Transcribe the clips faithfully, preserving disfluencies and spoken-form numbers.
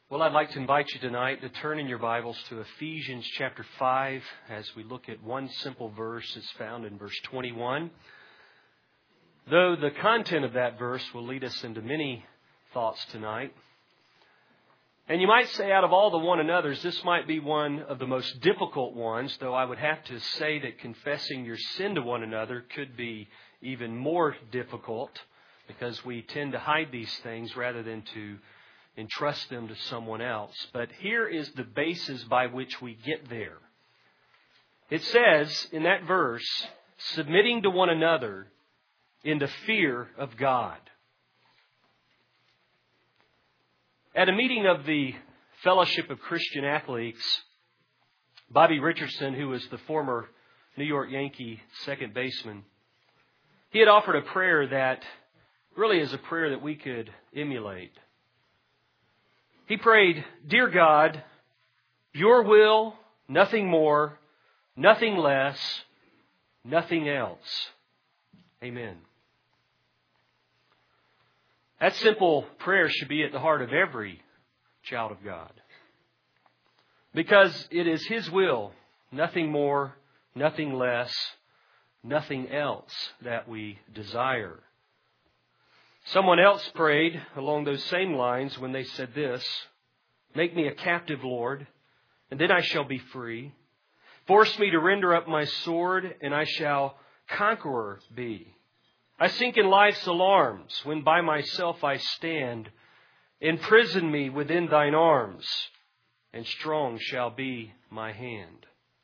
Well, I'd like to invite you tonight to turn in your Bibles to Ephesians chapter five as we look at one simple verse that's found in verse twenty-one. Though the content of that verse will lead us into many thoughts tonight. And you might say out of all the one another's, this might be one of the most difficult ones, though I would have to say that confessing your sin to one another could be even more difficult because we tend to hide these things rather than to entrust them to someone else. But here is the basis by which we get there. It says in that verse, submitting to one another in the fear of God. At a meeting of the Fellowship of Christian Athletes, Bobby Richardson, who was the former New York Yankee second baseman, he had offered a prayer that really is a prayer that we could emulate. He prayed, "Dear God, your will, nothing more, nothing less, nothing else. Amen." That simple prayer should be at the heart of every child of God. Because it is His will, nothing more, nothing less, nothing else that we desire. Someone else prayed along those same lines when they said this, "Make me a captive, Lord, and then I shall be free. Force me to render up my sword, and I shall conqueror be. I sink in life's alarms when by myself I stand. Imprison me within thine arms, and strong shall be my hand."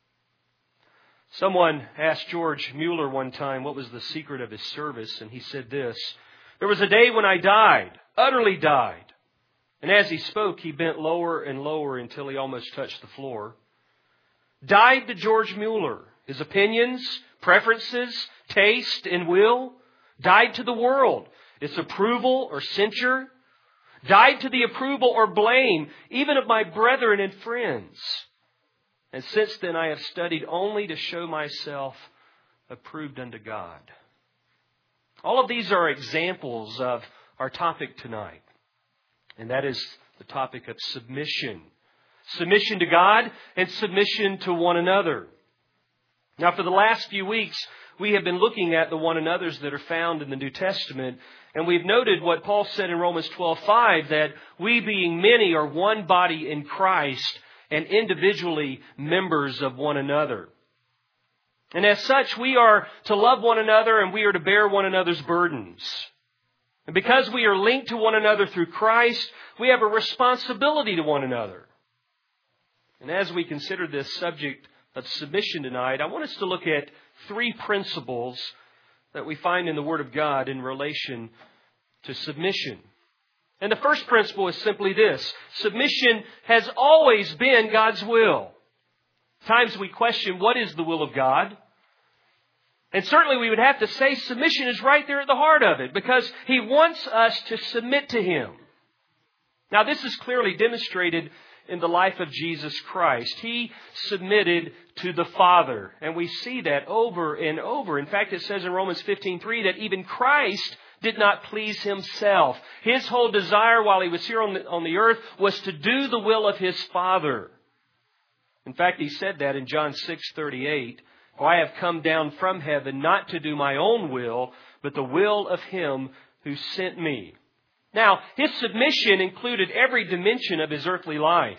Someone asked George Mueller one time what was the secret of his service, and he said this, "There was a day when I died, utterly died." And as he spoke, he bent lower and lower until he almost touched the floor. Died to George Mueller, his opinions, preferences, taste, and will. Died to the world, its approval or censure. Died to the approval or blame, even of my brethren and friends. And since then I have studied only to show myself approved unto God. All of these are examples of our topic tonight. And that is the topic of submission. Submission to God and submission to one another. Now, for the last few weeks, we have been looking at the one another's that are found in the New Testament. And we've noted what Paul said in Romans twelve five, that we being many are one body in Christ and individually members of one another. And as such, we are to love one another and we are to bear one another's burdens. And because we are linked to one another through Christ, we have a responsibility to one another. And as we consider this subject of submission tonight, I want us to look at three principles that we find in the Word of God in relation to submission. And the first principle is simply this: submission has always been God's will. At times we question, what is the will of God? And certainly we would have to say submission is right there at the heart of it, because He wants us to submit to Him. Now, this is clearly demonstrated in the life of Jesus Christ. He submitted to the Father, and we see that over and over. In fact, it says in Romans fifteen three that even Christ did not please Himself. His whole desire while He was here on the, on the earth was to do the will of His Father. In fact, He said that in John six thirty-eight. "For I have come down from heaven not to do my own will, but the will of Him who sent me." Now, His submission included every dimension of His earthly life.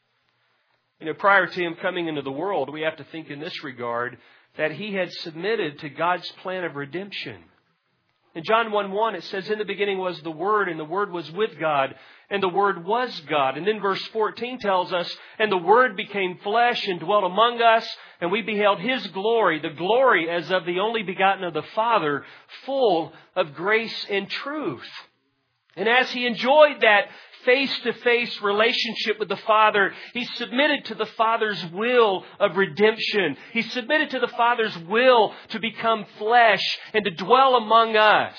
You know, prior to Him coming into the world, we have to think in this regard that He had submitted to God's plan of redemption. In John one one, it says, "In the beginning was the Word, and the Word was with God, and the Word was God." And then verse fourteen tells us, "And the Word became flesh and dwelt among us, and we beheld His glory, the glory as of the only begotten of the Father, full of grace and truth." And as He enjoyed that face-to-face relationship with the Father, He submitted to the Father's will of redemption. He submitted to the Father's will to become flesh and to dwell among us.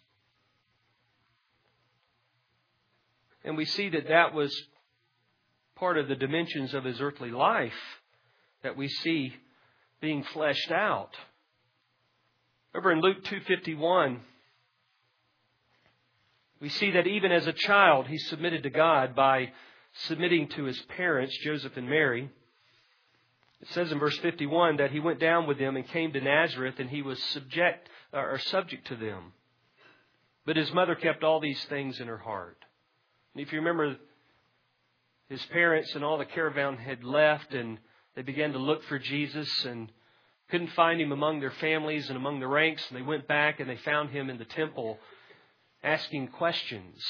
And we see that that was part of the dimensions of His earthly life that we see being fleshed out. Over in Luke two fifty-one, we see that even as a child, He submitted to God by submitting to his parents, Joseph and Mary, it says in verse fifty-one that he went down with them and came to Nazareth, and he was subject or subject to them. But his mother kept all these things in her heart. And if you remember, his parents and all the caravan had left, and they began to look for Jesus and couldn't find him among their families and among the ranks. And they went back and they found him in the temple asking questions.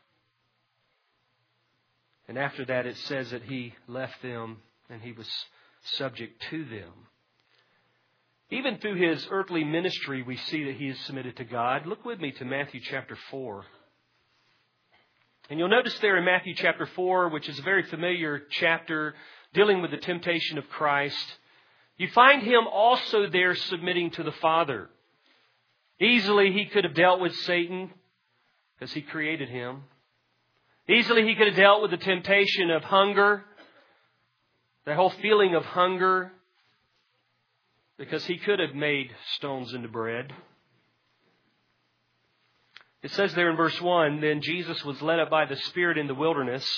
And after that, it says that he left them and he was subject to them. Even through his earthly ministry, we see that he is submitted to God. Look with me to Matthew chapter four. And you'll notice there in Matthew chapter four, which is a very familiar chapter dealing with the temptation of Christ, you find him also there submitting to the Father. Easily he could have dealt with Satan because he created him. Easily he could have dealt with the temptation of hunger, the whole feeling of hunger, because he could have made stones into bread. It says there in verse one, then Jesus was led up by the Spirit in the wilderness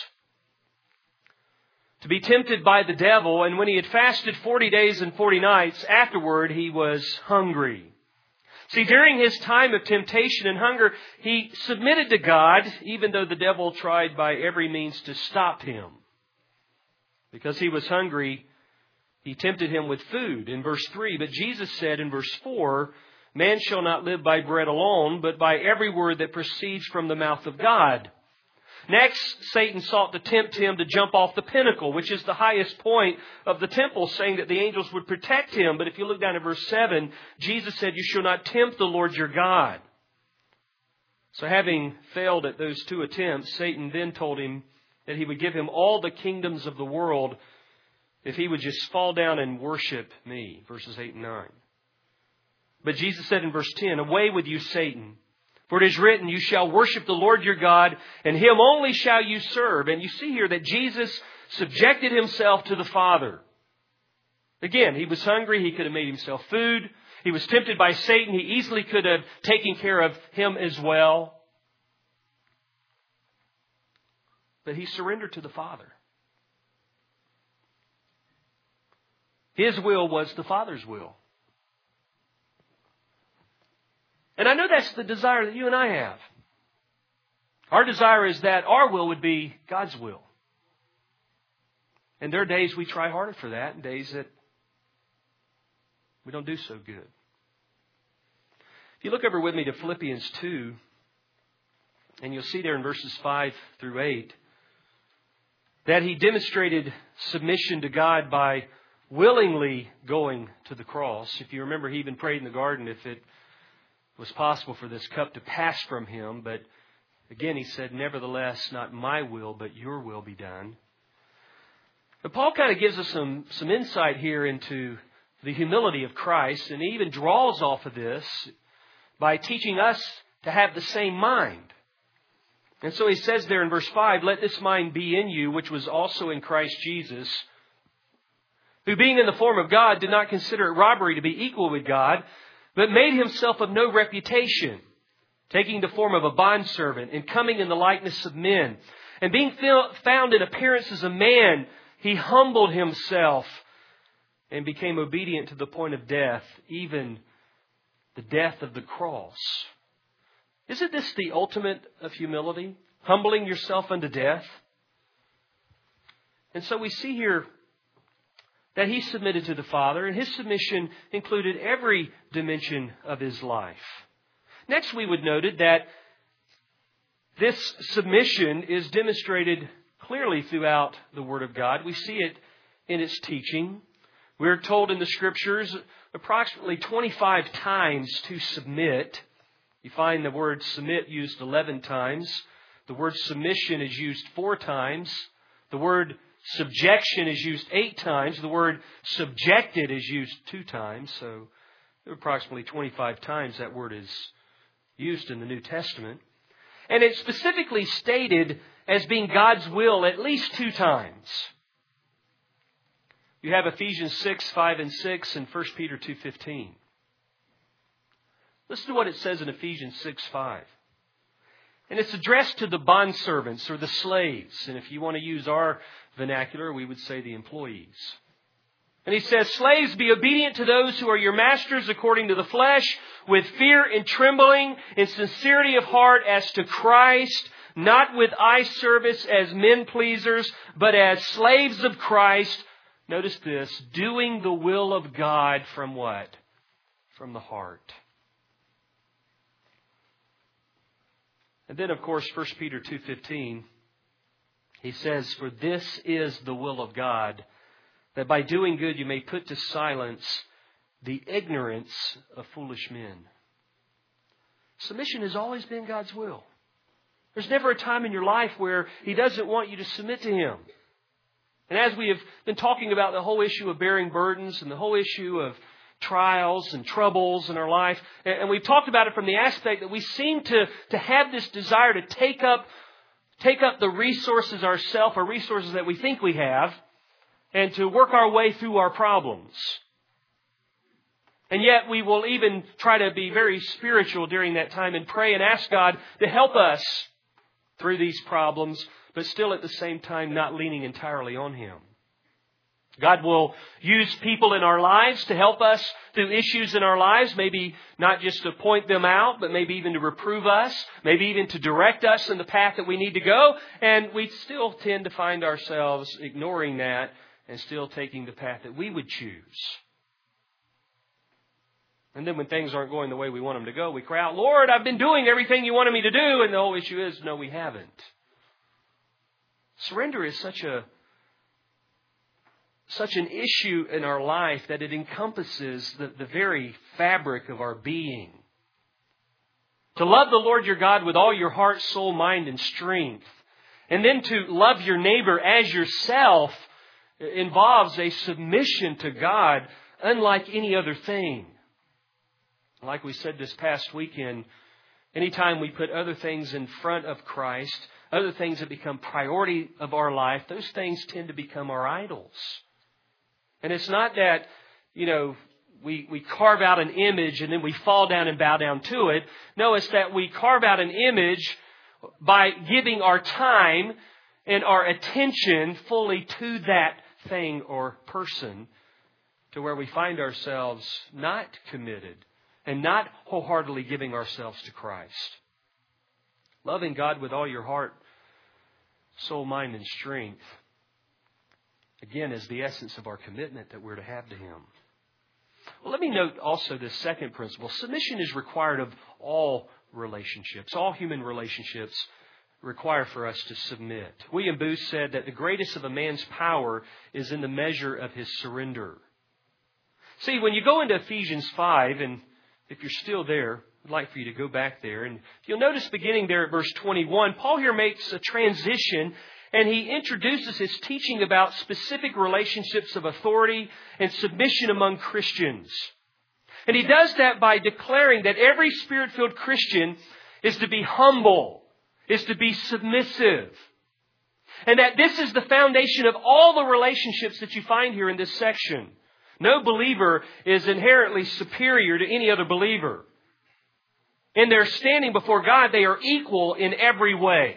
to be tempted by the devil, and when he had fasted forty days and forty nights, afterward he was hungry. See, during his time of temptation and hunger, he submitted to God, even though the devil tried by every means to stop him. Because he was hungry, he tempted him with food in verse three. But Jesus said in verse four, man shall not live by bread alone, but by every word that proceeds from the mouth of God. Next, Satan sought to tempt him to jump off the pinnacle, which is the highest point of the temple, saying that the angels would protect him. But if you look down at verse seven, Jesus said, you shall not tempt the Lord your God. So having failed at those two attempts, Satan then told him that he would give him all the kingdoms of the world if he would just fall down and worship me, verses eight and nine. But Jesus said in verse ten, away with you, Satan. For it is written, you shall worship the Lord your God, and him only shall you serve. And you see here that Jesus subjected himself to the Father. Again, he was hungry. He could have made himself food. He was tempted by Satan. He easily could have taken care of him as well. But he surrendered to the Father. His will was the Father's will. And I know that's the desire that you and I have. Our desire is that our will would be God's will. And there are days we try harder for that and days that we don't do so good. If you look over with me to Philippians two, and you'll see there in verses five through eight, that he demonstrated submission to God by willingly going to the cross. If you remember, he even prayed in the garden if it was possible for this cup to pass from him. But again, he said, nevertheless, not my will, but your will be done. But Paul kind of gives us some, some insight here into the humility of Christ. And he even draws off of this by teaching us to have the same mind. And so he says there in verse five, let this mind be in you, which was also in Christ Jesus, who being in the form of God did not consider it robbery to be equal with God, but made himself of no reputation, taking the form of a bondservant and coming in the likeness of men. And being found in appearance as a man, he humbled himself and became obedient to the point of death, even the death of the cross. Isn't this the ultimate of humility? Humbling yourself unto death? And so we see here that he submitted to the Father, and his submission included every dimension of his life. Next, we would note that this submission is demonstrated clearly throughout the Word of God. We see it in its teaching. We're told in the Scriptures approximately twenty-five times to submit. You find the word submit used eleven times. The word submission is used four times. The word subjection is used eight times. The word subjected is used two times. So approximately twenty-five times that word is used in the New Testament. And it's specifically stated as being God's will at least two times. You have Ephesians six, five and six and First Peter two fifteen. Listen to what it says in Ephesians six, five. And it's addressed to the bondservants or the slaves. And if you want to use our vernacular, we would say the employees. And he says, slaves, be obedient to those who are your masters according to the flesh, with fear and trembling, in sincerity of heart as to Christ, not with eye service as men pleasers, but as slaves of Christ. Notice this, doing the will of God from what? From the heart. And then, of course, First Peter two fifteen, he says, for this is the will of God, that by doing good you may put to silence the ignorance of foolish men. Submission has always been God's will. There's never a time in your life where He doesn't want you to submit to Him. And as we have been talking about the whole issue of bearing burdens and the whole issue of trials and troubles in our life, and we've talked about it from the aspect that we seem to, to have this desire to take up, take up the resources ourselves, or resources that we think we have, and to work our way through our problems. And yet we will even try to be very spiritual during that time and pray and ask God to help us through these problems, but still at the same time not leaning entirely on Him. God will use people in our lives to help us through issues in our lives, maybe not just to point them out, but maybe even to reprove us, maybe even to direct us in the path that we need to go. And we still tend to find ourselves ignoring that and still taking the path that we would choose. And then when things aren't going the way we want them to go, we cry out, Lord, I've been doing everything you wanted me to do. And the whole issue is, no, we haven't. Surrender is such a such an issue in our life that it encompasses the, the very fabric of our being. To love the Lord your God with all your heart, soul, mind, and strength, and then to love your neighbor as yourself, involves a submission to God unlike any other thing. Like we said this past weekend, anytime we put other things in front of Christ, other things that become priority of our life, those things tend to become our idols. And it's not that, you know, we, we carve out an image and then we fall down and bow down to it. No, it's that we carve out an image by giving our time and our attention fully to that thing or person, to where we find ourselves not committed and not wholeheartedly giving ourselves to Christ. Loving God with all your heart, soul, mind, and strength, again, is the essence of our commitment that we're to have to Him. Well, let me note also this second principle. Submission is required of all relationships. All human relationships require for us to submit. William Booth said that the greatest of a man's power is in the measure of his surrender. See, when you go into Ephesians five, and if you're still there, I'd like for you to go back there. And you'll notice beginning there at verse twenty-one, Paul here makes a transition, and he introduces his teaching about specific relationships of authority and submission among Christians. And he does that by declaring that every Spirit-filled Christian is to be humble, is to be submissive. And that this is the foundation of all the relationships that you find here in this section. No believer is inherently superior to any other believer. In their standing before God, they are equal in every way.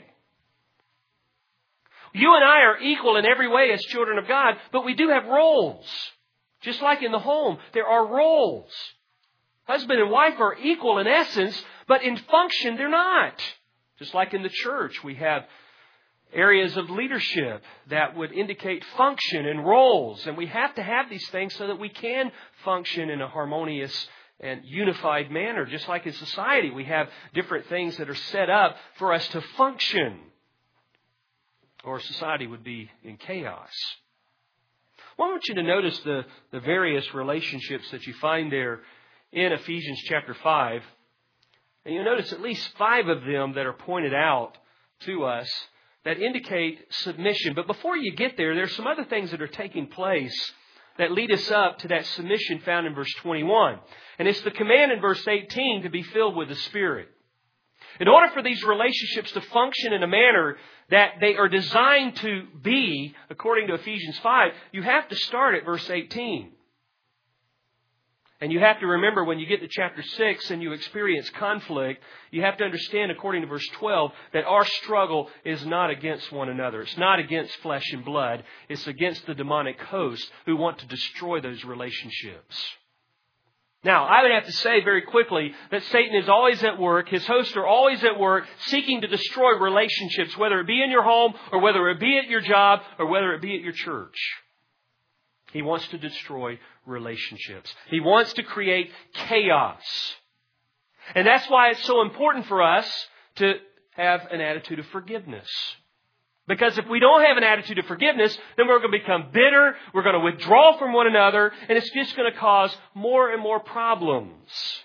You and I are equal in every way as children of God, but we do have roles. Just like in the home, there are roles. Husband and wife are equal in essence, but in function, they're not. Just like in the church, we have areas of leadership that would indicate function and roles. And we have to have these things so that we can function in a harmonious and unified manner. Just like in society, we have different things that are set up for us to function, or society would be in chaos. Well, I want you to notice the, the various relationships that you find there in Ephesians chapter five. And you'll notice at least five of them that are pointed out to us that indicate submission. But before you get there, there's some other things that are taking place that lead us up to that submission found in verse twenty-one. And it's the command in verse eighteen to be filled with the Spirit. In order for these relationships to function in a manner that they are designed to be, according to Ephesians five, you have to start at verse eighteen. And you have to remember when you get to chapter six and you experience conflict, you have to understand, according to verse twelve, that our struggle is not against one another. It's not against flesh and blood. It's against the demonic host who want to destroy those relationships. Now, I would have to say very quickly that Satan is always at work. His hosts are always at work seeking to destroy relationships, whether it be in your home or whether it be at your job or whether it be at your church. He wants to destroy relationships. He wants to create chaos. And that's why it's so important for us to have an attitude of forgiveness. Because if we don't have an attitude of forgiveness, then we're going to become bitter, we're going to withdraw from one another, and it's just going to cause more and more problems.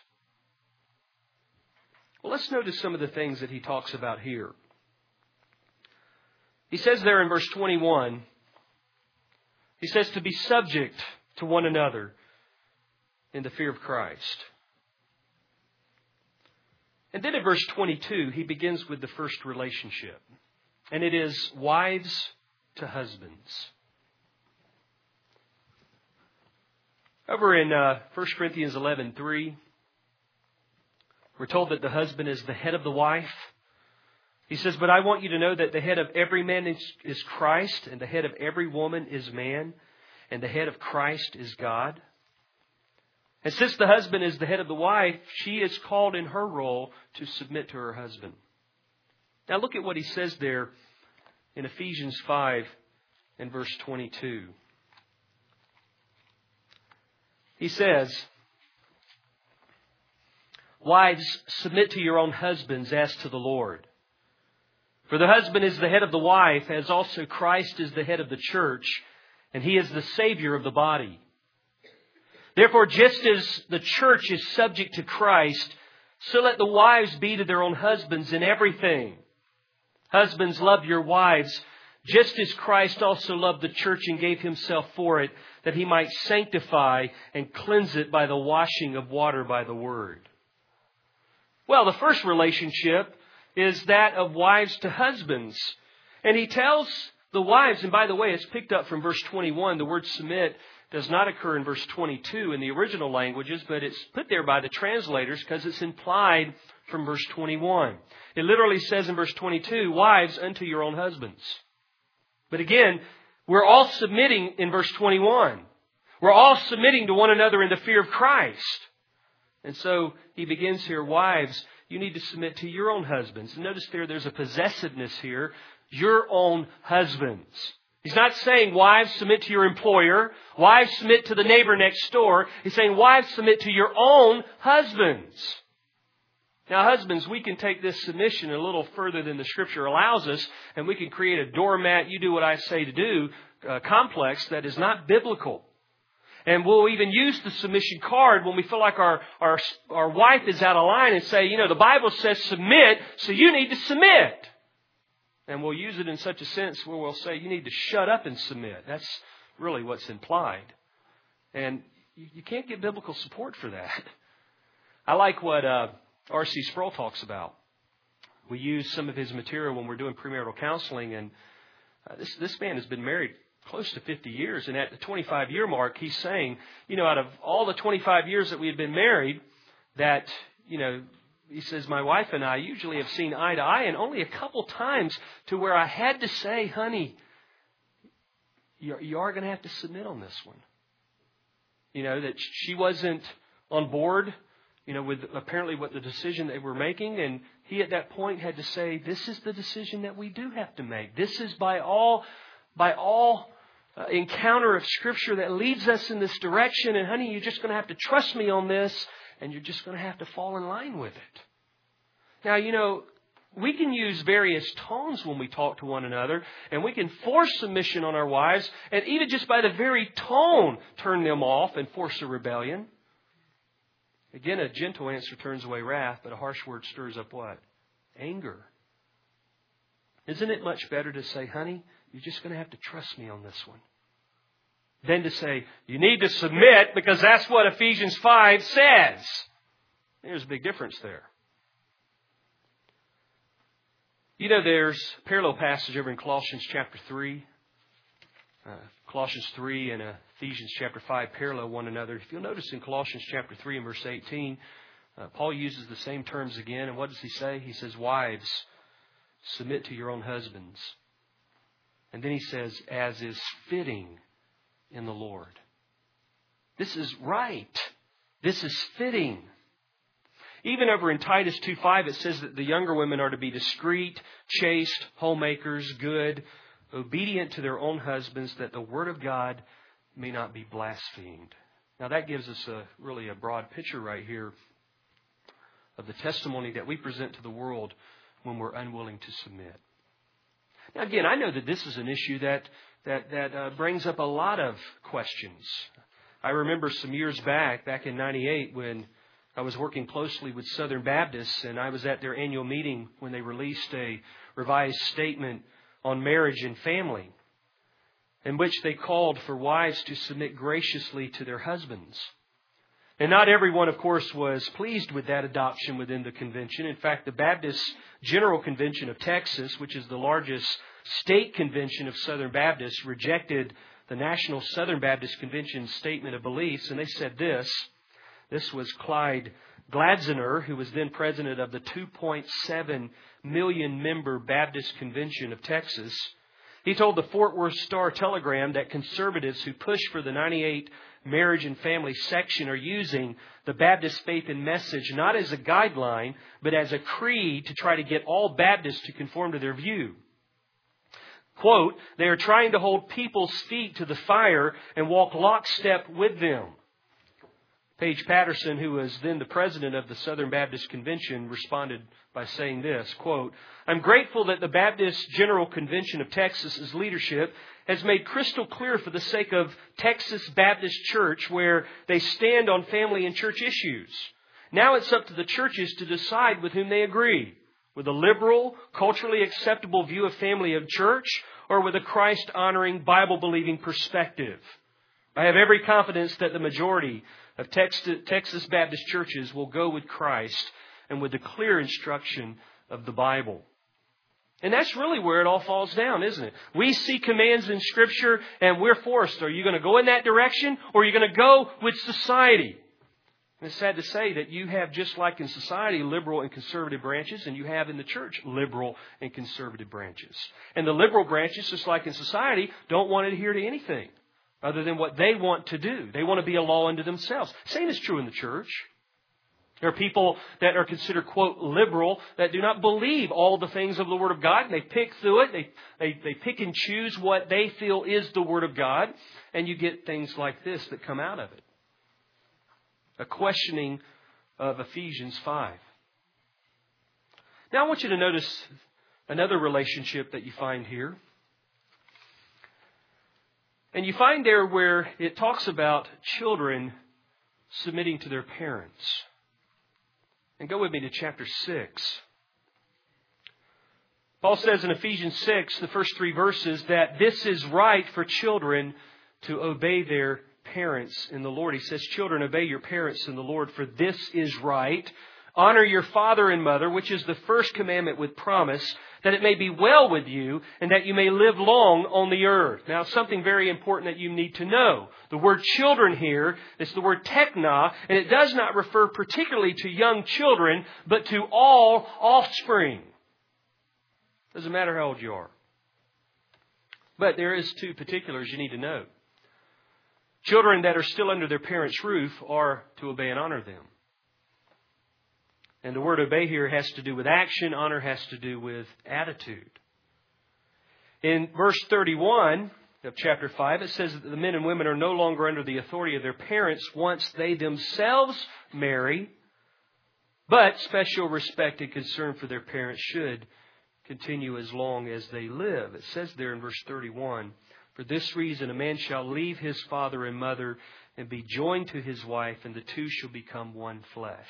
Well, let's notice some of the things that he talks about here. He says there in verse twenty-one, he says to be subject to one another in the fear of Christ. And then in verse twenty-two, he begins with the first relationship. And it is wives to husbands. Over in uh, First Corinthians eleven three, we're told that the husband is the head of the wife. He says, but I want you to know that the head of every man is, is Christ, and the head of every woman is man, and the head of Christ is God. And since the husband is the head of the wife, she is called in her role to submit to her husband. Now look at what he says there in Ephesians five and verse twenty-two. He says, wives, submit to your own husbands as to the Lord. For the husband is the head of the wife, as also Christ is the head of the church, and He is the Savior of the body. Therefore, just as the church is subject to Christ, so let the wives be to their own husbands in everything. Husbands, love your wives, just as Christ also loved the church and gave Himself for it, that He might sanctify and cleanse it by the washing of water by the Word. Well, the first relationship is that of wives to husbands. And he tells the wives, and by the way, it's picked up from verse twenty-one. The word submit does not occur in verse twenty-two in the original languages, but it's put there by the translators because it's implied from verse twenty-one. It literally says in verse twenty-two, wives unto your own husbands. But again, we're all submitting in verse twenty-one. We're all submitting to one another in the fear of Christ. And so he begins here, wives, you need to submit to your own husbands. And notice there, there's a possessiveness here. Your own husbands. He's not saying, wives, submit to your employer. Wives, submit to the neighbor next door. He's saying, wives, submit to your own husbands. Now, husbands, we can take this submission a little further than the Scripture allows us, and we can create a doormat, you do what I say to do, uh, complex that is not biblical. And we'll even use the submission card when we feel like our, our, our wife is out of line and say, you know, the Bible says submit, so you need to submit. And we'll use it in such a sense where we'll say, you need to shut up and submit. That's really what's implied. And you, you can't get biblical support for that. I like what uh, R C Sproul talks about. We use some of his material when we're doing premarital counseling, and uh, this, this man has been married close to fifty years. And at the twenty-five year mark, he's saying, you know, out of all the twenty-five years that we had been married, that, you know, he says, my wife and I usually have seen eye to eye, and only a couple times to where I had to say, honey, you, you are going to have to submit on this one. You know, that she wasn't on board, you know, with apparently what the decision they were making. And he at that point had to say, this is the decision that we do have to make. This is by all, by all uh, encounter of Scripture that leads us in this direction. And honey, you're just going to have to trust me on this. And you're just going to have to fall in line with it. Now, you know, we can use various tones when we talk to one another. And we can force submission on our wives. And even just by the very tone, turn them off and force a rebellion. Again, a gentle answer turns away wrath, but a harsh word stirs up what? Anger. Isn't it much better to say, honey, you're just going to have to trust me on this one, than to say, you need to submit because that's what Ephesians five says. There's a big difference there. You know, there's a parallel passage over in Colossians chapter three. Uh, Colossians three and Ephesians chapter five parallel one another. If you'll notice in Colossians chapter three and verse eighteen, uh, Paul uses the same terms again. And what does he say? He says, wives, submit to your own husbands. And then he says, as is fitting in the Lord. This is right. This is fitting. Even over in Titus two five, it says that the younger women are to be discreet, chaste, homemakers, good, obedient to their own husbands, that the word of God may not be blasphemed. Now that gives us a really a broad picture right here of the testimony that we present to the world when we're unwilling to submit. Now again, I know that this is an issue that that that uh, brings up a lot of questions. I remember some years back, back in ninety-eight, when I was working closely with Southern Baptists, and I was at their annual meeting when they released a revised statement on marriage and family, in which they called for wives to submit graciously to their husbands. And not everyone, of course, was pleased with that adoption within the convention. In fact, the Baptist General Convention of Texas, which is the largest state convention of Southern Baptists, rejected the National Southern Baptist Convention Statement of Beliefs, and they said this. This was Clyde Gladzener, who was then president of the two point seven million member Baptist Convention of Texas. He told the Fort Worth Star-Telegram that conservatives who push for the ninety-eight marriage and family section are using the Baptist faith and message not as a guideline, but as a creed to try to get all Baptists to conform to their view. Quote, they are trying to hold people's feet to the fire and walk lockstep with them. Paige Patterson, who was then the president of the Southern Baptist Convention, responded by saying this, quote, I'm grateful that the Baptist General Convention of Texas's leadership has made crystal clear for the sake of Texas Baptist Church where they stand on family and church issues. Now it's up to the churches to decide with whom they agree, with a liberal, culturally acceptable view of family and church, or with a Christ-honoring, Bible-believing perspective. I have every confidence that the majority of Texas Baptist churches will go with Christ and with the clear instruction of the Bible. And that's really where it all falls down, isn't it? We see commands in Scripture and we're forced. Are you going to go in that direction or are you going to go with society? And it's sad to say that you have, just like in society, liberal and conservative branches, and you have in the church liberal and conservative branches. And the liberal branches, just like in society, don't want to adhere to anything other than what they want to do. They want to be a law unto themselves. Same is true in the church. There are people that are considered, quote, liberal, that do not believe all the things of the Word of God. And they pick through it. They, they, they pick and choose what they feel is the Word of God. And you get things like this that come out of it. A questioning of Ephesians five. Now I want you to notice another relationship that you find here. And you find there where it talks about children submitting to their parents. And go with me to chapter six. Paul says in Ephesians six, the first three verses, that this is right for children to obey their parents in the Lord. He says, children, obey your parents in the Lord, for this is right. Honor your father and mother, which is the first commandment with promise, that it may be well with you and that you may live long on the earth. Now, something very important that you need to know. The word children here is the word tekna, and it does not refer particularly to young children, but to all offspring. Doesn't matter how old you are. But there is two particulars you need to know. Children that are still under their parents' roof are to obey and honor them. And the word obey here has to do with action. Honor has to do with attitude. In verse thirty-one of chapter five, it says that the men and women are no longer under the authority of their parents once they themselves marry. But special respect and concern for their parents should continue as long as they live. It says there in verse thirty-one, for this reason a man shall leave his father and mother and be joined to his wife, and the two shall become one flesh.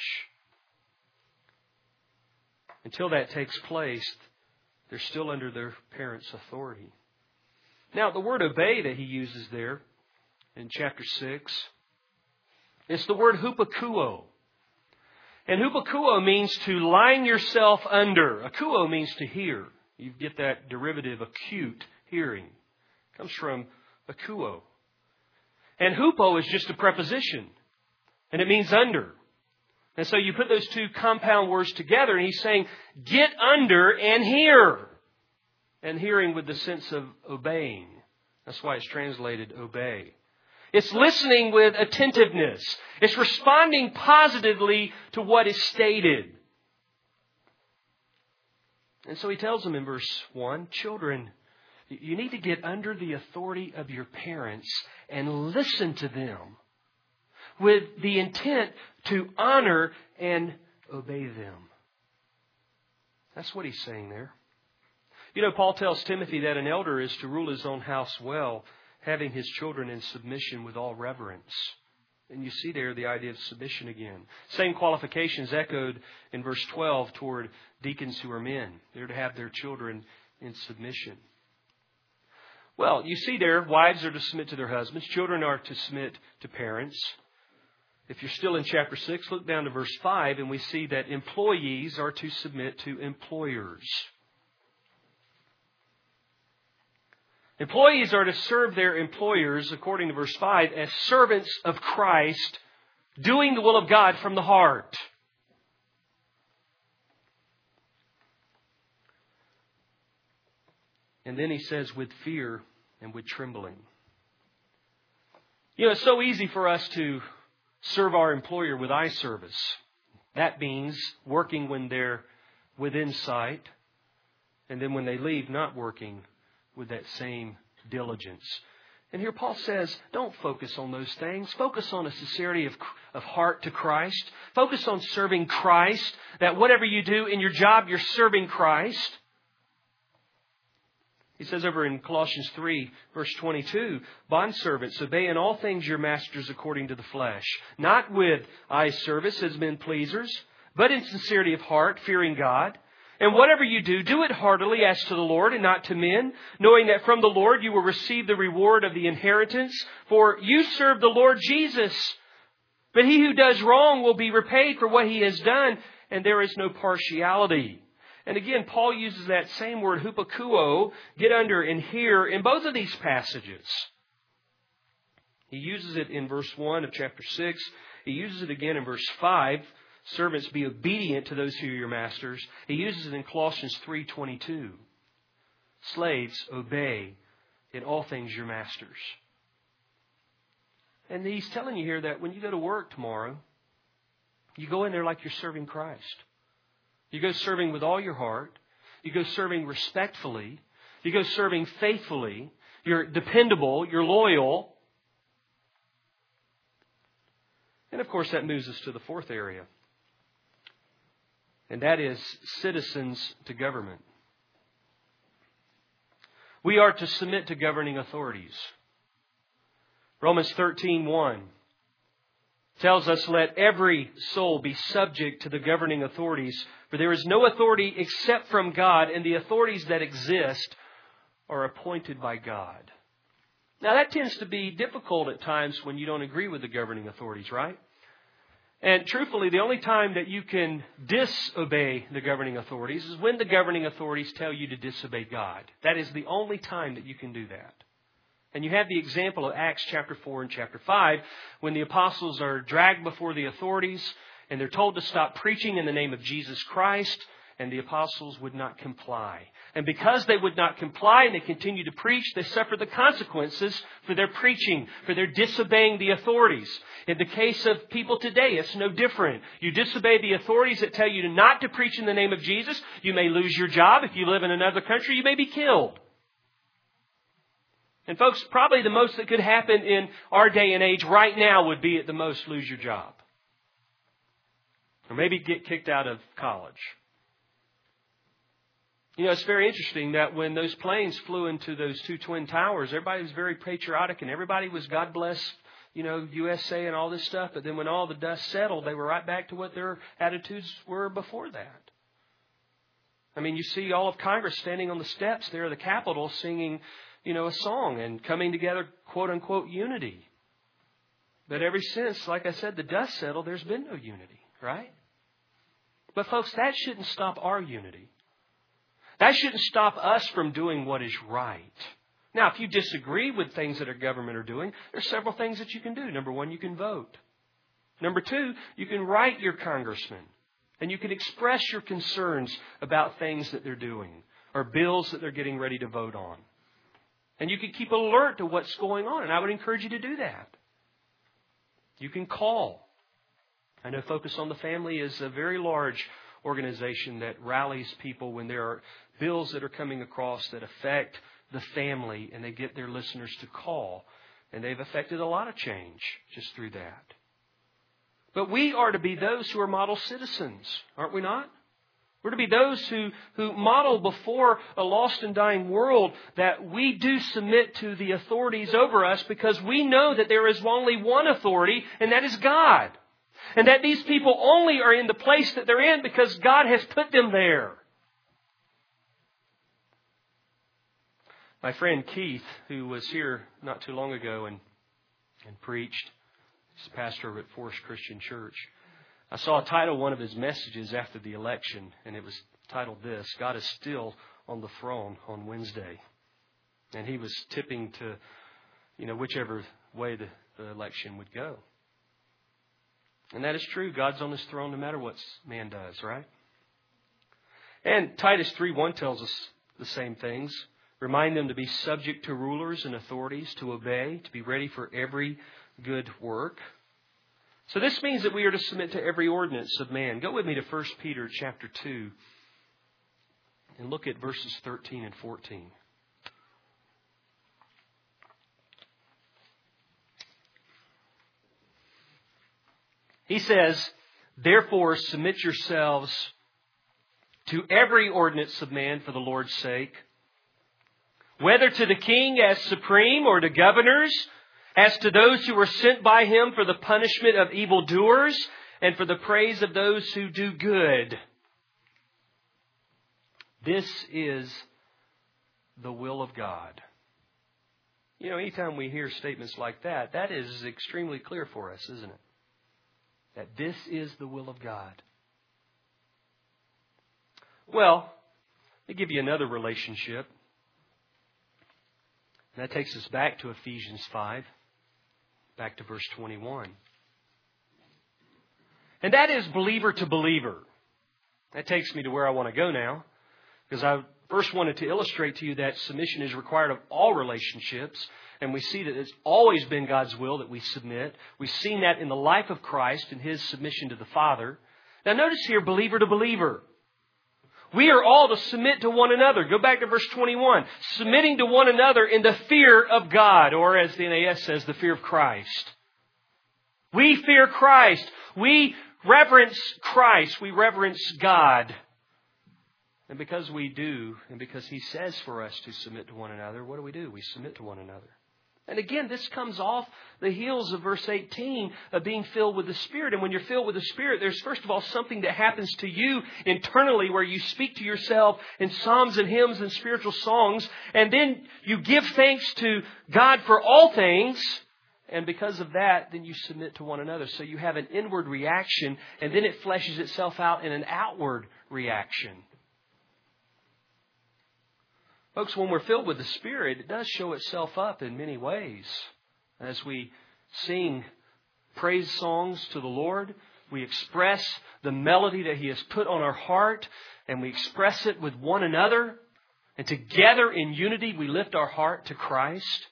Until that takes place, they're still under their parents' authority. Now, the word obey that he uses there in chapter six, it's the word hupakuo. And hupakuo means to line yourself under. Akuo means to hear. You get that derivative, acute hearing. It comes from akuo. And hupo is just a preposition. And it means under. And so you put those two compound words together and he's saying, get under and hear. And hearing with the sense of obeying. That's why it's translated obey. It's listening with attentiveness. It's responding positively to what is stated. And so he tells them in verse one, children, you need to get under the authority of your parents and listen to them with the intent to honor and obey them. That's what he's saying there. You know, Paul tells Timothy that an elder is to rule his own house well, having his children in submission with all reverence. And you see there the idea of submission again. Same qualifications echoed in verse twelve toward deacons who are men. They're to have their children in submission. Well, you see there, wives are to submit to their husbands. Children are to submit to parents. If you're still in chapter six, look down to verse five, and we see that employees are to submit to employers. Employees are to serve their employers, according to verse five, as servants of Christ, doing the will of God from the heart. And then he says, with fear and with trembling. You know, it's so easy for us to serve our employer with eye service. That means working when they're within sight, and then when they leave, not working with that same diligence. And here Paul says, don't focus on those things. Focus on a sincerity of, of heart to Christ. Focus on serving Christ. That whatever you do in your job, you're serving Christ. He says over in Colossians three, verse twenty-two, bondservants, obey in all things your masters according to the flesh, not with eye service as men pleasers, but in sincerity of heart, fearing God. And whatever you do, do it heartily as to the Lord and not to men, knowing that from the Lord you will receive the reward of the inheritance. For you serve the Lord Jesus. But he who does wrong will be repaid for what he has done, and there is no partiality. And again, Paul uses that same word, hupakuo, get under and hear, in both of these passages. He uses it in verse one of chapter six. He uses it again in verse five. Servants, be obedient to those who are your masters. He uses it in Colossians three twenty-two. Slaves, obey in all things your masters. And he's telling you here that when you go to work tomorrow, you go in there like you're serving Christ. You go serving with all your heart. You go serving respectfully. You go serving faithfully. You're dependable. You're loyal. And of course, that moves us to the fourth area. And that is citizens to government. We are to submit to governing authorities. Romans thirteen one tells us, let every soul be subject to the governing authorities, for there is no authority except from God, and the authorities that exist are appointed by God. Now that tends to be difficult at times when you don't agree with the governing authorities, right? And truthfully, the only time that you can disobey the governing authorities is when the governing authorities tell you to disobey God. That is the only time that you can do that. And you have the example of Acts chapter four and chapter five, when the apostles are dragged before the authorities and they're told to stop preaching in the name of Jesus Christ, and the apostles would not comply. And because they would not comply and they continued to preach, they suffered the consequences for their preaching, for their disobeying the authorities. In the case of people today, it's no different. You disobey the authorities that tell you to not to preach in the name of Jesus, you may lose your job. If you live in another country, you may be killed. And folks, probably the most that could happen in our day and age right now would be at the most lose your job. Or maybe get kicked out of college. You know, it's very interesting that when those planes flew into those two twin towers, everybody was very patriotic and everybody was God bless, you know, U S A and all this stuff. But then when all the dust settled, they were right back to what their attitudes were before that. I mean, you see all of Congress standing on the steps there of the Capitol singing, you know, a song and coming together, quote unquote, unity. But ever since, like I said, the dust settled, there's been no unity, right? But folks, that shouldn't stop our unity. That shouldn't stop us from doing what is right. Now, if you disagree with things that our government are doing, there's several things that you can do. Number one, you can vote. Number two, you can write your congressman. And you can express your concerns about things that they're doing or bills that they're getting ready to vote on. And you can keep alert to what's going on. And I would encourage you to do that. You can call. I know Focus on the Family is a very large organization that rallies people when there are bills that are coming across that affect the family, and they get their listeners to call. And they've affected a lot of change just through that. But we are to be those who are model citizens, aren't we not? We're to be those who, who model before a lost and dying world that we do submit to the authorities over us because we know that there is only one authority, and that is God. And that these people only are in the place that they're in because God has put them there. My friend Keith, who was here not too long ago and, and preached, he's a pastor over at Forest Christian Church. I saw a title one of his messages after the election, and it was titled this, God is still on the throne on Wednesday. And he was tipping to, you know, whichever way the, the election would go. And that is true. God's on his throne no matter what man does, right? And Titus three one tells us the same things. Remind them to be subject to rulers and authorities, to obey, to be ready for every good work. So this means that we are to submit to every ordinance of man. Go with me to First Peter chapter two and look at verses thirteen and fourteen. He says, therefore submit yourselves to every ordinance of man for the Lord's sake, whether to the king as supreme or to governors, as to those who were sent by him for the punishment of evildoers and for the praise of those who do good. This is the will of God. You know, anytime we hear statements like that, that is extremely clear for us, isn't it? That this is the will of God. Well, let me give you another relationship. And that takes us back to Ephesians five, back to verse twenty-one. And that is believer to believer. That takes me to where I want to go now, because I first wanted to illustrate to you that submission is required of all relationships. And we see that it's always been God's will that we submit. We've seen that in the life of Christ and His submission to the Father. Now notice here, believer to believer. We are all to submit to one another. Go back to verse twenty-one. Submitting to one another in the fear of God, or as the N A S says, the fear of Christ. We fear Christ. We reverence Christ. We reverence God. And because we do, and because He says for us to submit to one another, what do we do? We submit to one another. And again, this comes off the heels of verse eighteen of being filled with the Spirit. And when you're filled with the Spirit, there's first of all something that happens to you internally where you speak to yourself in psalms and hymns and spiritual songs. And then you give thanks to God for all things. And because of that, then you submit to one another. So you have an inward reaction, and then it fleshes itself out in an outward reaction. Folks, when we're filled with the Spirit, it does show itself up in many ways. As we sing praise songs to the Lord, we express the melody that He has put on our heart, and we express it with one another. And together in unity, we lift our heart to Christ.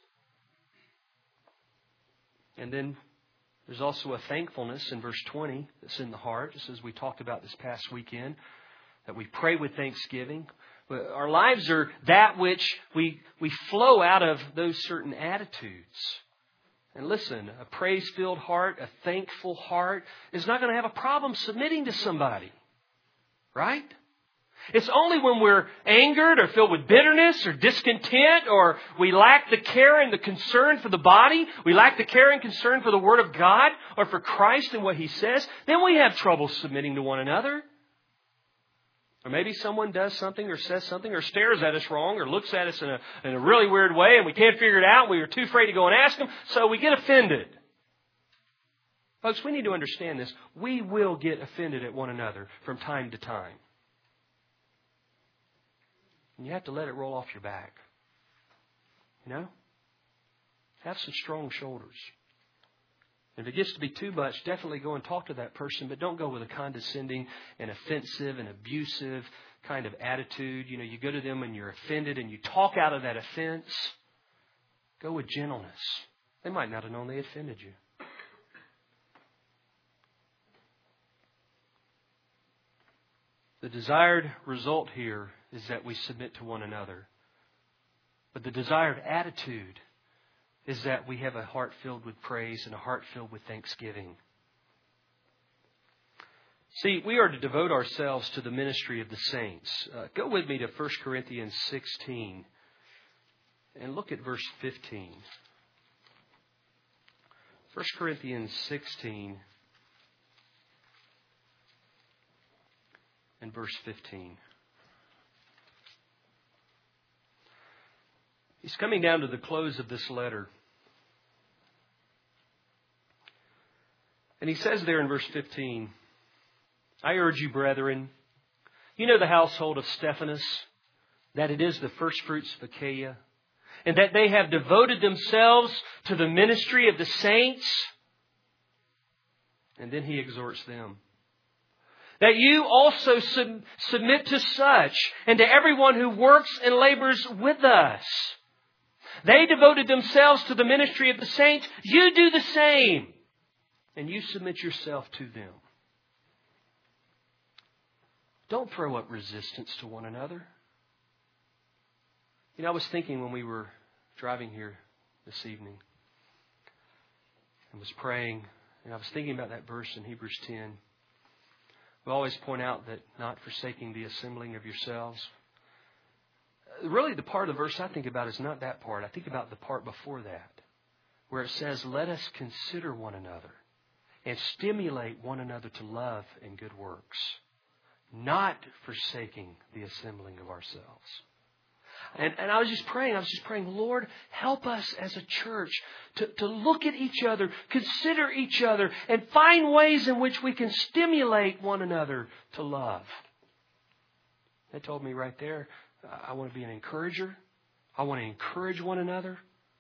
And then there's also a thankfulness in verse twenty that's in the heart, just as we talked about this past weekend, that we pray with thanksgiving. Our lives are that which we we flow out of those certain attitudes. And listen, a praise-filled heart, a thankful heart is not going to have a problem submitting to somebody. Right? It's only when we're angered or filled with bitterness or discontent, or we lack the care and the concern for the body, we lack the care and concern for the Word of God or for Christ and what He says, then we have trouble submitting to one another. Or maybe someone does something or says something or stares at us wrong or looks at us in a, in a really weird way and we can't figure it out. We are too afraid to go and ask them, so we get offended. Folks, we need to understand this. We will get offended at one another from time to time. And you have to let it roll off your back. You know? Have some strong shoulders. If it gets to be too much, definitely go and talk to that person, but don't go with a condescending and offensive and abusive kind of attitude. You know, you go to them and you're offended and you talk out of that offense. Go with gentleness. They might not have known they offended you. The desired result here is that we submit to one another. But the desired attitude is that we have a heart filled with praise and a heart filled with thanksgiving. See, we are to devote ourselves to the ministry of the saints. Uh, go with me to First Corinthians sixteen and look at verse fifteen. First Corinthians sixteen and verse fifteen. He's coming down to the close of this letter. And he says there in verse fifteen, I urge you, brethren, you know the household of Stephanas, that it is the firstfruits of Achaia, and that they have devoted themselves to the ministry of the saints. And then he exhorts them. That you also sub- submit to such, and to everyone who works and labors with us. They devoted themselves to the ministry of the saints. You do the same. And you submit yourself to them. Don't throw up resistance to one another. You know, I was thinking when we were driving here this evening and was praying, and I was thinking about that verse in Hebrews ten. We always point out that not forsaking the assembling of yourselves. Really, the part of the verse I think about is not that part. I think about the part before that, where it says, let us consider one another and stimulate one another to love and good works, not forsaking the assembling of ourselves. And, and I was just praying, I was just praying, Lord, help us as a church to, to look at each other, consider each other, and find ways in which we can stimulate one another to love. They told me right there, I want to be an encourager. I want to encourage one another.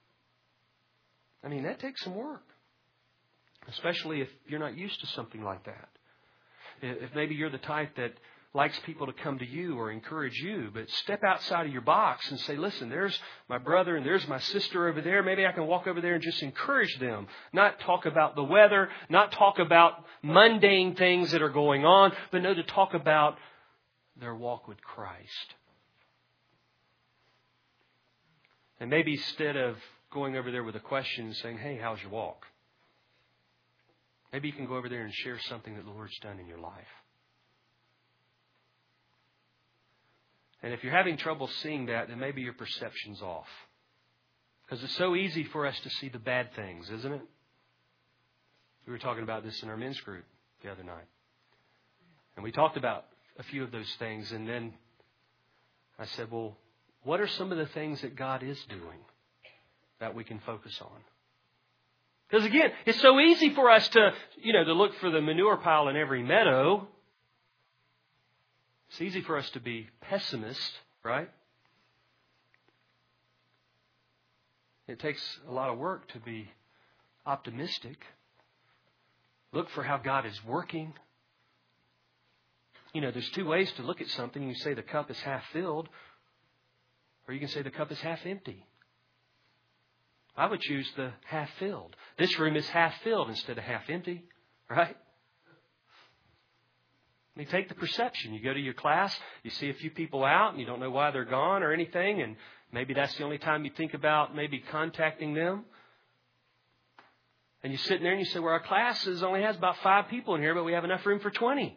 I mean, that takes some work. Especially if you're not used to something like that. If maybe you're the type that likes people to come to you or encourage you, but step outside of your box and say, listen, there's my brother and there's my sister over there. Maybe I can walk over there and just encourage them. Not talk about the weather, not talk about mundane things that are going on, but no, to talk about their walk with Christ. And maybe instead of going over there with a question and saying, hey, how's your walk? Maybe you can go over there and share something that the Lord's done in your life. And if you're having trouble seeing that, then maybe your perception's off. Because it's so easy for us to see the bad things, isn't it? We were talking about this in our men's group the other night. And we talked about a few of those things. And then I said, well, what are some of the things that God is doing that we can focus on? Because again, it's so easy for us to, you know, to look for the manure pile in every meadow. It's easy for us to be pessimists, right? It takes a lot of work to be optimistic. Look for how God is working. You know, there's two ways to look at something. You say the cup is half filled, or you can say the cup is half empty. I would choose the half filled. This room is half filled instead of half empty, right? I mean, take the perception. You go to your class, you see a few people out, and you don't know why they're gone or anything, and maybe that's the only time you think about maybe contacting them. And you're sitting there and you say, well, our class is, only has about five people in here, but we have enough room for twenty.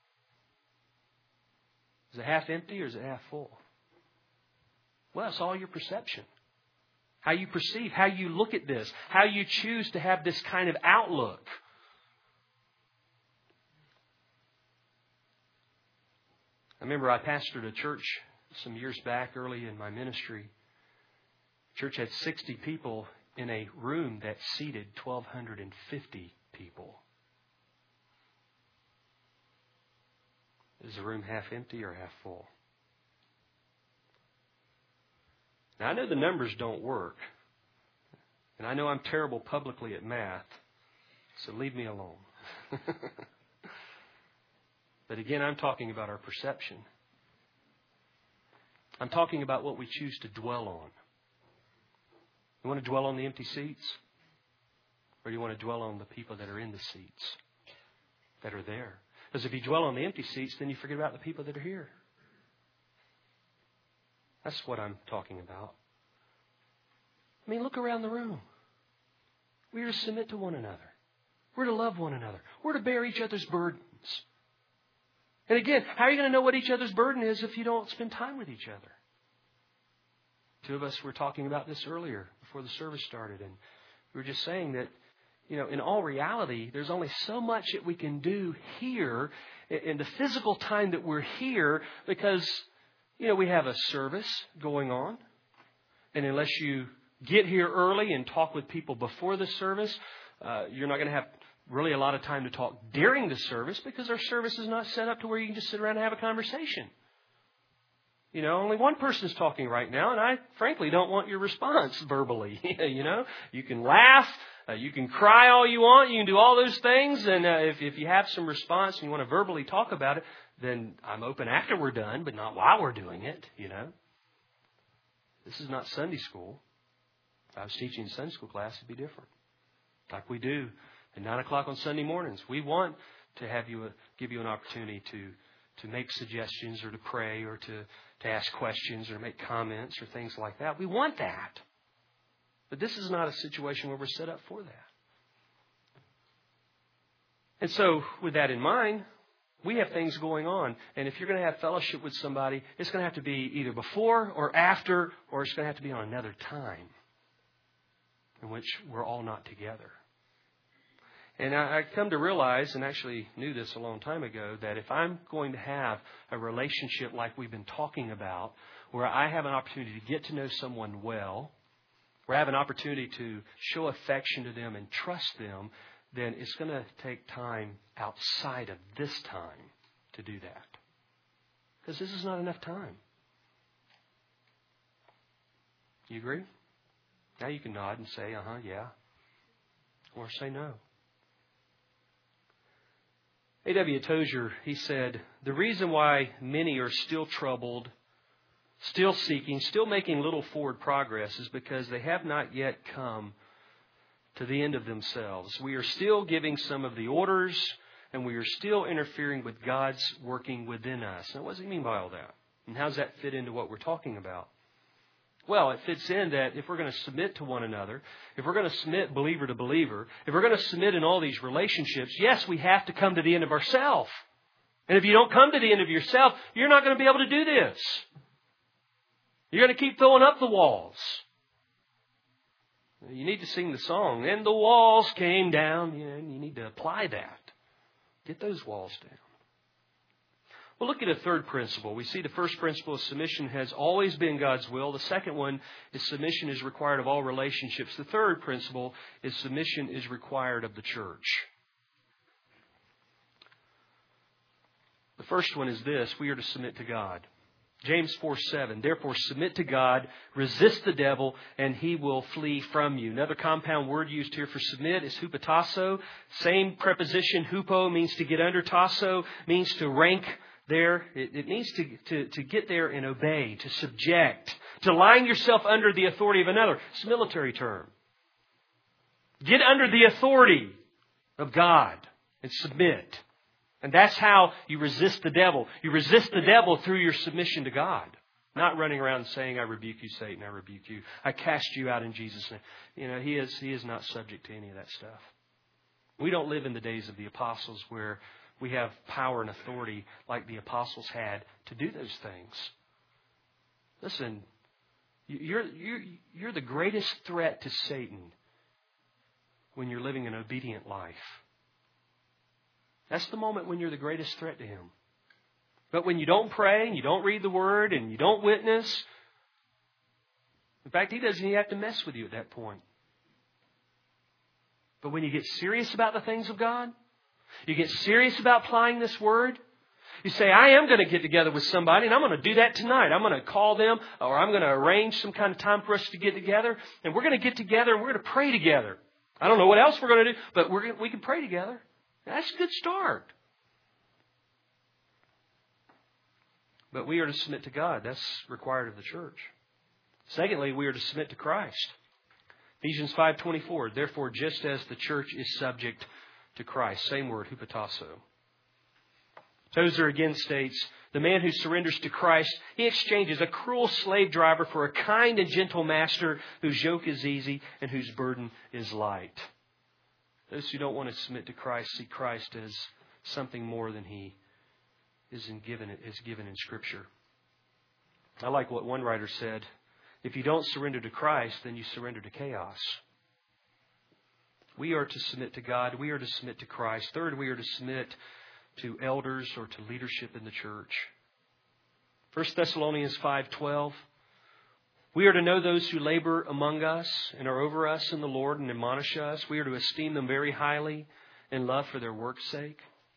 Is it half empty or is it half full? Well, it's all your perception. How you perceive, how you look at this, how you choose to have this kind of outlook. I remember I pastored a church some years back early in my ministry. Church had sixty people in a room that seated one thousand two hundred fifty people. Is the room half empty or half full? Now, I know the numbers don't work. And I know I'm terrible publicly at math. So leave me alone. But again, I'm talking about our perception. I'm talking about what we choose to dwell on. You want to dwell on the empty seats? Or do you want to dwell on the people that are in the seats, that are there? Because if you dwell on the empty seats, then you forget about the people that are here. That's what I'm talking about. I mean, look around the room. We are to submit to one another. We're to love one another. We're to bear each other's burdens. And again, how are you going to know what each other's burden is if you don't spend time with each other? Two of us were talking about this earlier before the service started. And we were just saying that, you know, in all reality, there's only so much that we can do here in the physical time that we're here because, you know, we have a service going on. And unless you get here early and talk with people before the service, uh, you're not going to have really a lot of time to talk during the service because our service is not set up to where you can just sit around and have a conversation. You know, only one person is talking right now, and I frankly don't want your response verbally. You know, you can laugh, uh, you can cry all you want, you can do all those things, and uh, if, if you have some response and you want to verbally talk about it, then I'm open after we're done, but not while we're doing it, you know. This is not Sunday school. If I was teaching a Sunday school class, it'd be different. Like we do at nine o'clock on Sunday mornings. We want to have you, uh, give you an opportunity to, to make suggestions or to pray or to, to ask questions or make comments or things like that. We want that. But this is not a situation where we're set up for that. And so with that in mind, we have things going on. And if you're going to have fellowship with somebody, it's going to have to be either before or after, or it's going to have to be on another time in which we're all not together. And I come to realize, and actually knew this a long time ago, that if I'm going to have a relationship like we've been talking about, where I have an opportunity to get to know someone well, where I have an opportunity to show affection to them and trust them, then it's going to take time outside of this time to do that. Because this is not enough time. You agree? Now you can nod and say, uh-huh, yeah. Or say no. A W Tozer, he said, the reason why many are still troubled, still seeking, still making little forward progress is because they have not yet come to the end of themselves. We are still giving some of the orders, and we are still interfering with God's working within us. Now, what does he mean by all that? And how does that fit into what we're talking about? Well, it fits in that if we're going to submit to one another, if we're going to submit believer to believer, if we're going to submit in all these relationships, yes, we have to come to the end of ourselves. And if you don't come to the end of yourself, you're not going to be able to do this. You're going to keep throwing up the walls. You need to sing the song, and the walls came down. You know, you need to apply that. Get those walls down. Well, look at a third principle. We see the first principle of submission has always been God's will. The second one is submission is required of all relationships. The third principle is submission is required of the church. The first one is this: we are to submit to God. James four seven, therefore submit to God, resist the devil, and he will flee from you. Another compound word used here for submit is hupotasso. Same preposition, hupo means to get under, tasso means to rank there. It, it means to, to, to get there and obey, to subject, to line yourself under the authority of another. It's a military term. Get under the authority of God and submit. And that's how you resist the devil. You resist the devil through your submission to God. Not running around saying, I rebuke you, Satan, I rebuke you. I cast you out in Jesus' name. You know, he is, he is not subject to any of that stuff. We don't live in the days of the apostles where we have power and authority like the apostles had to do those things. Listen, you're, you're, you're the greatest threat to Satan when you're living an obedient life. That's the moment when you're the greatest threat to him. But when you don't pray, and you don't read the Word, and you don't witness, in fact, he doesn't even have to mess with you at that point. But when you get serious about the things of God, you get serious about applying this Word, You say, I am going to get together with somebody and I'm going to do that tonight. I'm going to call them or I'm going to arrange some kind of time for us to get together. And we're going to get together and we're going to pray together. I don't know what else we're going to do, but we're, we can pray together. That's a good start. But we are to submit to God. That's required of the church. Secondly, we are to submit to Christ. Ephesians five twenty-four. Therefore, just as the church is subject to Christ. Same word, hupotasso. Tozer again states, the man who surrenders to Christ, he exchanges a cruel slave driver for a kind and gentle master whose yoke is easy and whose burden is light. Those who don't want to submit to Christ see Christ as something more than He is in given, is given in Scripture. I like what one writer said. If you don't surrender to Christ, then you surrender to chaos. We are to submit to God. We are to submit to Christ. Third, we are to submit to elders or to leadership in the church. First Thessalonians five twelve. We are to know those who labor among us and are over us in the Lord and admonish us. We are to esteem them very highly in love for their work's sake.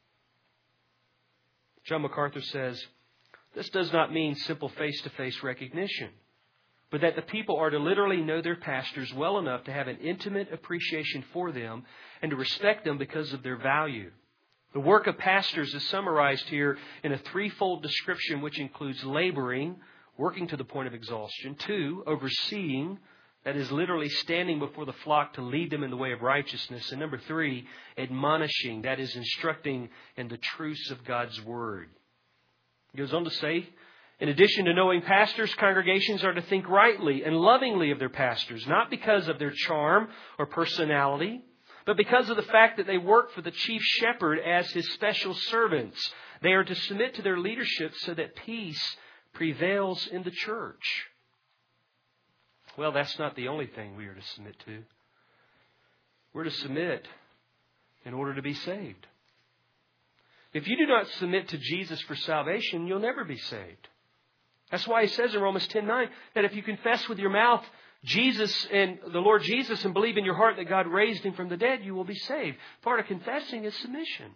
John MacArthur says, this does not mean simple face-to-face recognition, but that the people are to literally know their pastors well enough to have an intimate appreciation for them and to respect them because of their value. The work of pastors is summarized here in a threefold description which includes laboring, working to the point of exhaustion. Two, overseeing, that is literally standing before the flock to lead them in the way of righteousness. And number three, admonishing, that is instructing in the truths of God's Word. He goes on to say, in addition to knowing pastors, congregations are to think rightly and lovingly of their pastors, not because of their charm or personality, but because of the fact that they work for the chief shepherd as his special servants. They are to submit to their leadership so that peace prevails in the church. Well, that's not the only thing we are to submit to. We're to submit in order to be saved. If you do not submit to Jesus for salvation, you'll never be saved. That's why he says in Romans ten nine that if you confess with your mouth Jesus and the Lord Jesus and believe in your heart that God raised Him from the dead, you will be saved. Part of confessing is submission.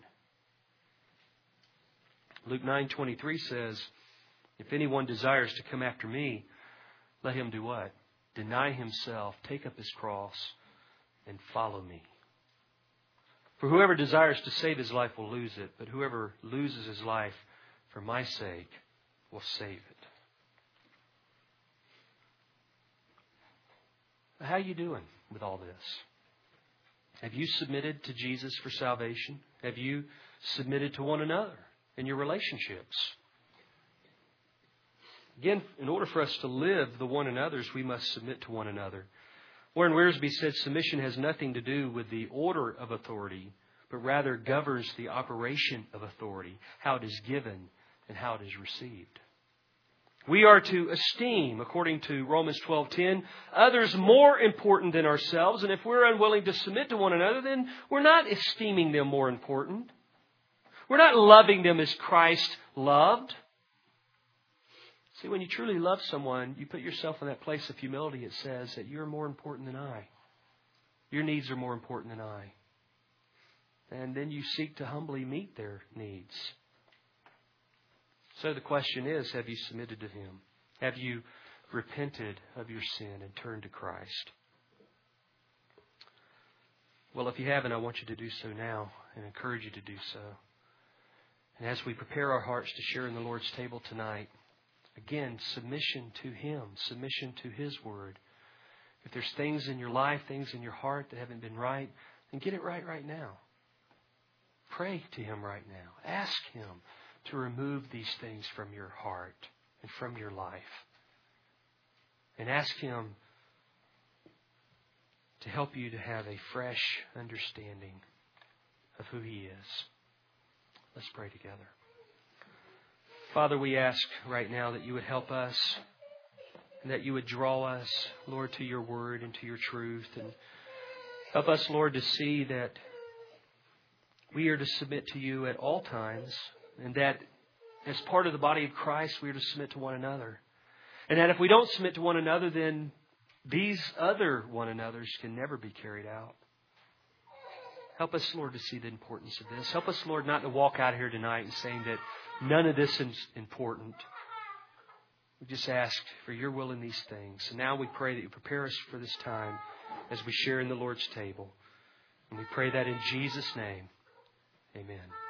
Luke nine twenty-three says, if anyone desires to come after me, let him do what? Deny himself, take up his cross, and follow me. For whoever desires to save his life will lose it, but whoever loses his life for my sake will save it. How are you doing with all this? Have you submitted to Jesus for salvation? Have you submitted to one another in your relationships? Again, in order for us to live the one another's, we must submit to one another. Warren Wiersbe said submission has nothing to do with the order of authority, but rather governs the operation of authority, how it is given and how it is received. We are to esteem, according to Romans twelve ten, others more important than ourselves. And if we're unwilling to submit to one another, then we're not esteeming them more important. We're not loving them as Christ loved. See, when you truly love someone, you put yourself in that place of humility. It says that you're more important than I. Your needs are more important than I. And then you seek to humbly meet their needs. So the question is, have you submitted to Him? Have you repented of your sin and turned to Christ? Well, if you haven't, I want you to do so now and encourage you to do so. And as we prepare our hearts to share in the Lord's table tonight, again, submission to Him, submission to His Word. If there's things in your life, things in your heart that haven't been right, then get it right right now. Pray to Him right now. Ask Him to remove these things from your heart and from your life. And ask Him to help you to have a fresh understanding of who He is. Let's pray together. Father, we ask right now that you would help us and that you would draw us, Lord, to your word and to your truth. And help us, Lord, to see that we are to submit to you at all times, and that as part of the body of Christ, we are to submit to one another. And that if we don't submit to one another, then these other one another's can never be carried out. Help us, Lord, to see the importance of this. Help us, Lord, not to walk out here tonight and saying that none of this is important. We just ask for your will in these things. And now we pray that you prepare us for this time as we share in the Lord's table. And we pray that in Jesus' name. Amen.